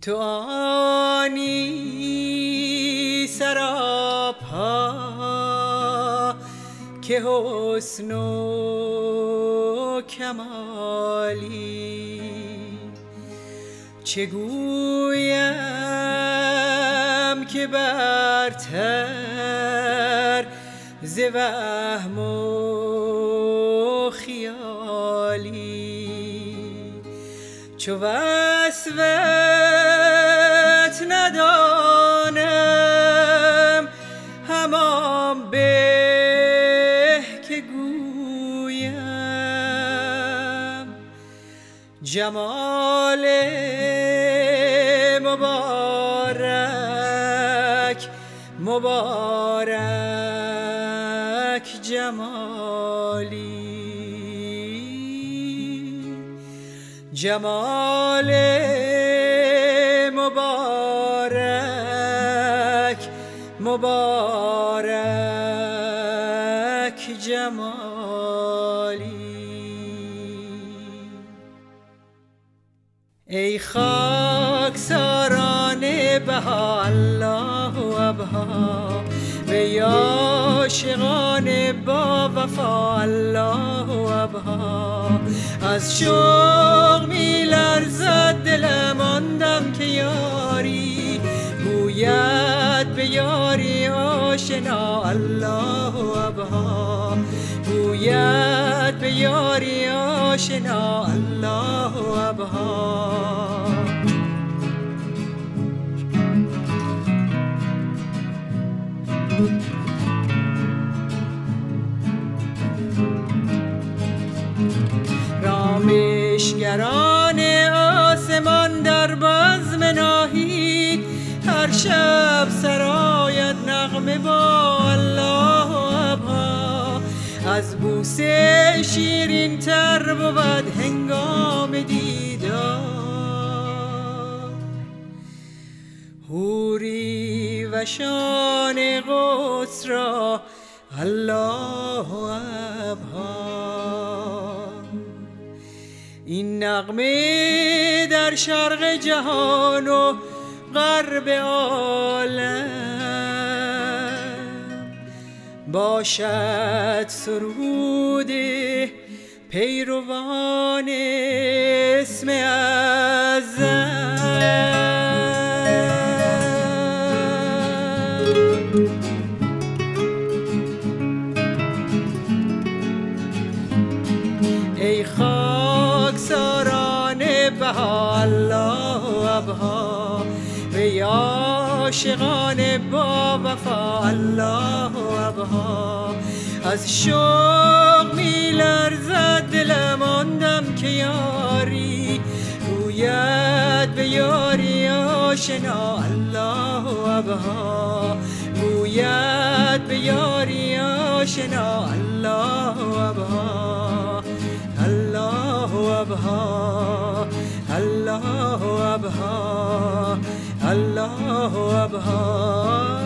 تو آنی سراپا که حسن و کمالی، چه گویم که برتر ز وهم و خیالی، چو وصفت ندانم همان به که گویم جمال مبارک مبارک جمالی، جمال مبارک مبارک جمالی. ای خاکساران بها الله ابها، وی عاشقان با وفا الله ابها، از شوق می لرزد دلم آن دم که یاری گوید به یاری آشنا الله ابها، گوید به یاری آشنا الله ابها. رامشگران آسمان در بزم ناهید، هر شب سرایت نغمه با الله ابها، از بوسه شیرین تر بود هنگام دیدار، حوری و شان قدس را الله ابها. این نغمه در شرق جهان و غرب عالم باشد سرود پیروان اسم اعظم. ای خاکساران بها الله ابها، وی عاشقان با وفا الله ابها، از شوق می لرزد دلم آن دم که یاری گوید به یاری آشنا الله ابها، گوید به یاری آشنا الله ابها، الله ابها، الله ابها، الله ابها.